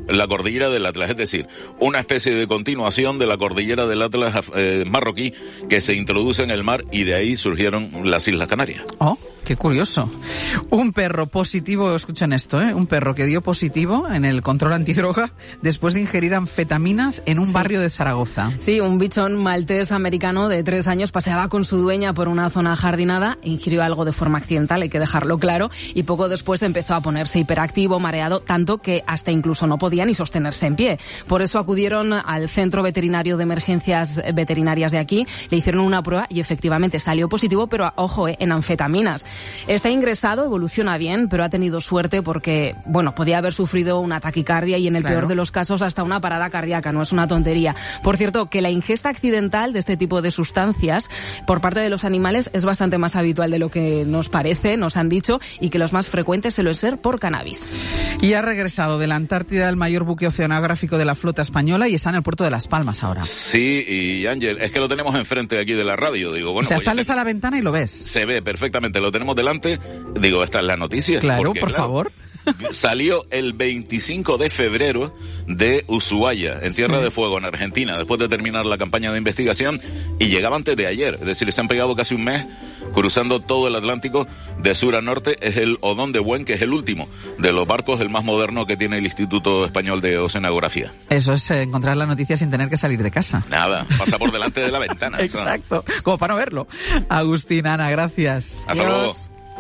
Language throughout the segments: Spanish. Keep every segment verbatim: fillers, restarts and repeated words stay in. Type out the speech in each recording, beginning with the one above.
la cordillera del Atlas, es decir, una especie de continuación de la cordillera del Atlas eh, marroquí que se introduce en el mar y de ahí surgieron las Islas Canarias. Oh, qué curioso. Un perro positivo, escuchen esto, ¿eh? Un perro que dio positivo en el control antidroga después de ingerir anfetaminas en un sí. barrio de Zaragoza. Sí, un bichón maltés americano de tres años paseaba con su dueña por una zona jardinada, ingirió algo de forma accidental, hay que dejarlo claro, y poco después empezó a ponerse hiperactivo, mareado, tanto que hasta incluso no podía ni sostenerse en pie. Por eso acudieron al Centro Veterinario de Emergencias Veterinarias de aquí, le hicieron una prueba y efectivamente salió positivo, pero ojo, eh, en anfetaminas. Está ingresado, evoluciona bien, pero ha tenido suerte porque, bueno, podía haber sufrido una taquicardia y en el claro. peor de los casos hasta una parada cardíaca, no es una tontería. Por cierto, que la ingesta accidental de este tipo de sustancias por parte de los animales es bastante más habitual de lo que nos parece, nos han dicho, y que los más frecuentes suelen ser por cannabis. Y ha regresado de la Antártida el mayor buque oceanográfico de la flota española y está en el puerto de Las Palmas ahora. Sí, y Ángel, es que lo tenemos enfrente aquí de la radio, digo, bueno... O sea, pues sales te... a la ventana y lo ves. Se ve perfectamente, lo tenemos delante, digo, esta es la noticia. Claro, porque, por claro, favor. Salió el veinticinco de febrero de Ushuaia, en Tierra sí. de Fuego, en Argentina, después de terminar la campaña de investigación, y llegaba antes de ayer, es decir, se han pegado casi un mes cruzando todo el Atlántico de sur a norte. Es el Odón de Buen, que es el último de los barcos, el más moderno que tiene el Instituto Español de Oceanografía. Eso es eh, encontrar la noticia sin tener que salir de casa. Nada, pasa por delante de la ventana. Exacto, ¿no? Como para no verlo. Agustín, Ana, gracias. Hasta luego.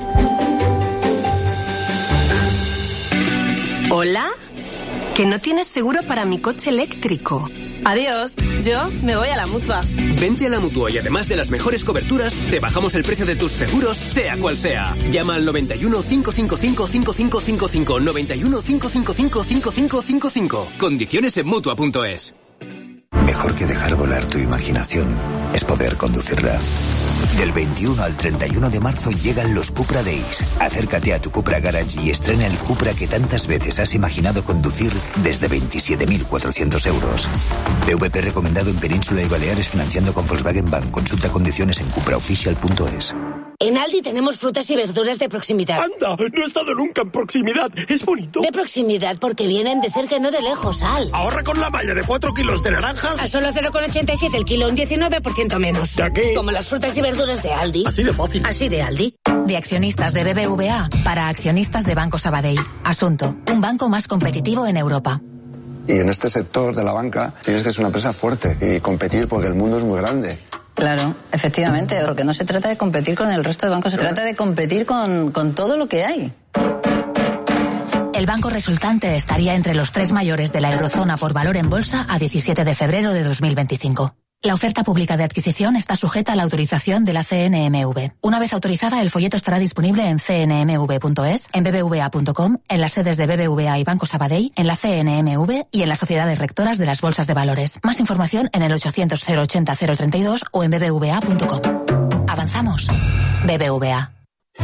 ¿Hola? Que no tienes seguro para mi coche eléctrico. Adiós, yo me voy a la Mutua. Vente a la Mutua y además de las mejores coberturas, te bajamos el precio de tus seguros, sea cual sea. Llama al noventa y uno, cinco cinco cinco, cinco cinco cinco cinco, noventa y uno, cinco cinco cinco, cinco cinco cinco cinco. Condiciones en Mutua punto es. Mejor que dejar volar tu imaginación es poder conducirla. Del veintiuno al treinta y uno de marzo llegan los Cupra Days. Acércate a tu Cupra Garage y estrena el Cupra que tantas veces has imaginado conducir desde veintisiete mil cuatrocientos euros. P V P recomendado en Península y Baleares financiando con Volkswagen Bank. Consulta condiciones en cupra oficial punto es. En Aldi tenemos frutas y verduras de proximidad. ¡Anda! No he estado nunca en proximidad. ¿Es bonito? De proximidad porque vienen de cerca y no de lejos, Al. Ahorra con la malla de cuatro kilos de naranjas. A solo cero coma ochenta y siete el kilo, un diecinueve por ciento menos. ¿Ya qué? Como las frutas y verduras de Aldi. Así de fácil. Así de Aldi. De accionistas de B B V A para accionistas de Banco Sabadell. Asunto: un banco más competitivo en Europa. Y en este sector de la banca tienes que ser una empresa fuerte y competir porque el mundo es muy grande. Claro, efectivamente, porque no se trata de competir con el resto de bancos, se trata de competir con, con todo lo que hay. El banco resultante estaría entre los tres mayores de la eurozona por valor en bolsa a diecisiete de febrero de dos mil veinticinco. La oferta pública de adquisición está sujeta a la autorización de la C N M V. Una vez autorizada, el folleto estará disponible en c n m v punto es, en b b v a punto com, en las sedes de B B V A y Banco Sabadell, en la C N M V y en las sociedades rectoras de las bolsas de valores. Más información en el ochocientos cero ochenta cero treinta y dos o en b b v a punto com. Avanzamos. B B V A.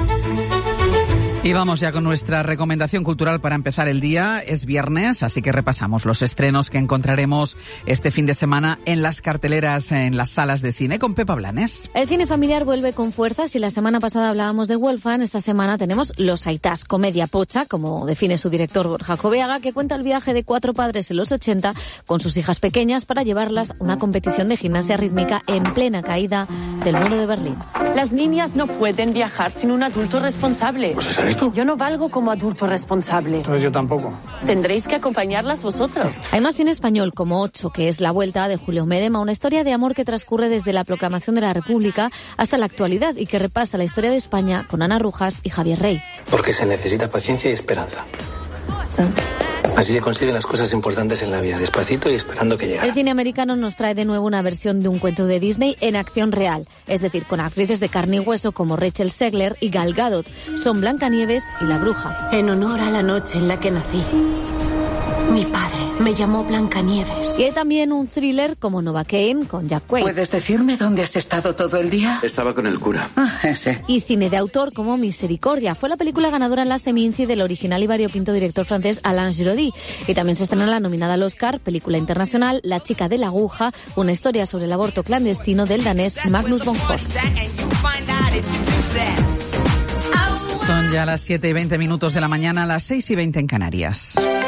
Y vamos ya con nuestra recomendación cultural para empezar el día. Es viernes, así que repasamos los estrenos que encontraremos este fin de semana en las carteleras, en las salas de cine, con Pepa Blanes. El cine familiar vuelve con fuerza. Si la semana pasada hablábamos de Wolfgang, esta semana tenemos Los Aitás, comedia pocha, como define su director Borja Coveaga, que cuenta el viaje de cuatro padres en los ochenta con sus hijas pequeñas para llevarlas a una competición de gimnasia rítmica en plena caída del muro de Berlín. Las niñas no pueden viajar sin un adulto responsable. ¿Pues es esto? Yo no valgo como adulto responsable. Entonces yo tampoco. Tendréis que acompañarlas vosotros. Hay más cine español, como Ocho, que es la vuelta de Julio Medema, una historia de amor que transcurre desde la proclamación de la República hasta la actualidad y que repasa la historia de España con Ana Rujas y Javier Rey. Porque se necesita paciencia y esperanza. Así se consiguen las cosas importantes en la vida, despacito y esperando que llegue. El cine americano nos trae de nuevo una versión de un cuento de Disney en acción real, es decir, con actrices de carne y hueso como Rachel Zegler y Gal Gadot. Son Blancanieves y la Bruja. En honor a la noche en la que nací, mi padre me llamó Blancanieves. Y hay también un thriller como Novocaine con Jack Quaid. ¿Puedes decirme dónde has estado todo el día? Estaba con el cura. Ah, ese. Y cine de autor como Misericordia. Fue la película ganadora en la Seminci del original y variopinto director francés Alain Giraudy. Y también se estrena la nominada al Oscar, película internacional, La chica de la aguja, una historia sobre el aborto clandestino del danés Magnus von Horn. Son ya las siete y veinte minutos de la mañana, las seis y veinte en Canarias.